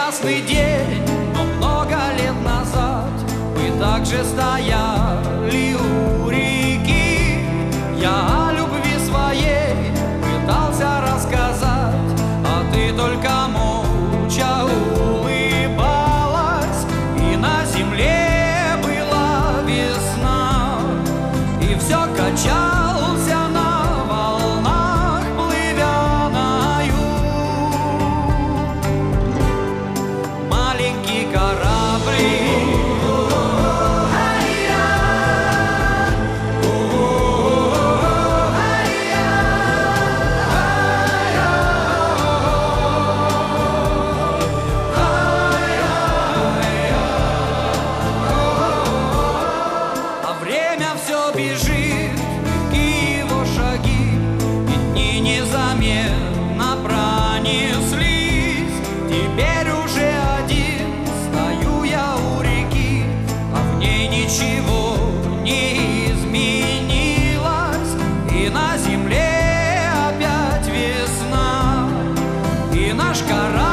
ясный день, но много лет назад мы также стояли у реки. Я о любви своей пытался рассказать, а ты только молча улыбалась. И на земле была весна, и все качался на волнах, плывя на юг. Маленький кораблик, все бежит, и его шаги, и дни незаметно пронеслись. Теперь уже один стою я у реки, а в ней ничего не изменилось. И на земле опять весна, и наш корабль